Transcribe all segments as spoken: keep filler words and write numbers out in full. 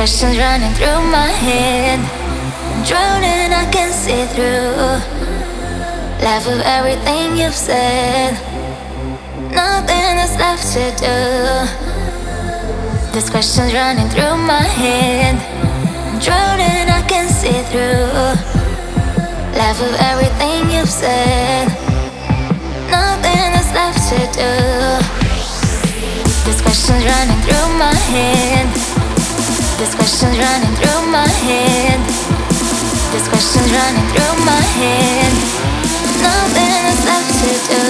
questions running through my head. I'm drowning, I can see through. Laugh of everything you've said. Nothing is left to do. These questions running through my head. I'm drowning, I can see through. Laugh of everything you've said. Nothing is left to do. These questions running through my head. These questions running through my head. These questions running through my head. Nothing is left to do.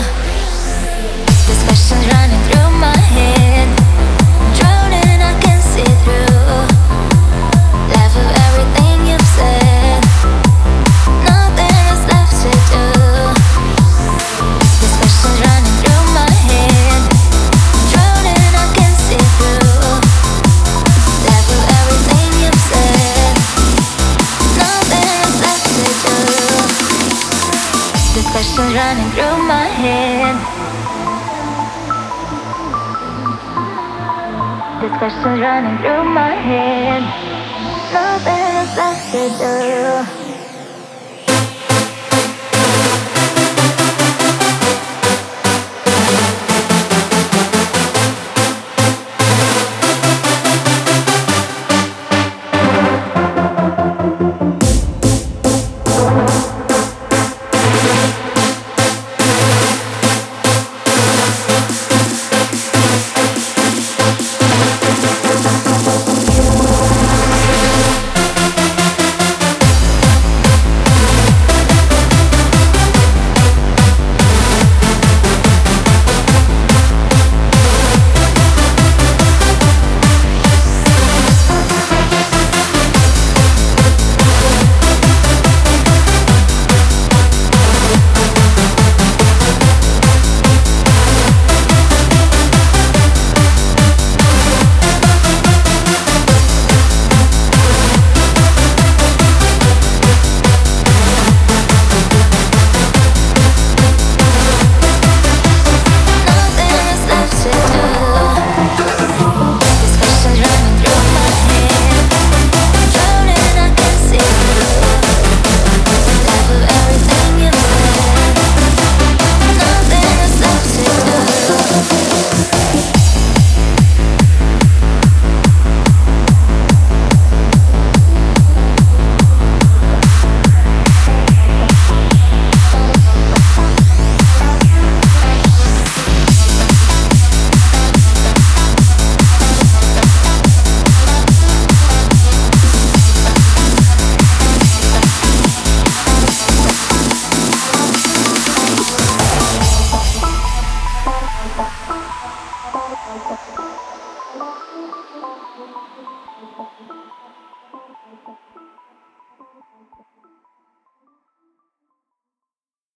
These questions running through my head. I'm drowning, I can see through. Laugh of everything you've said. Nothing is left to do. These questions running through my head. I'm drowning, I can see through. Laugh of everything you've said. Nothing is left to do. These questions running through my head. These questions running through my head.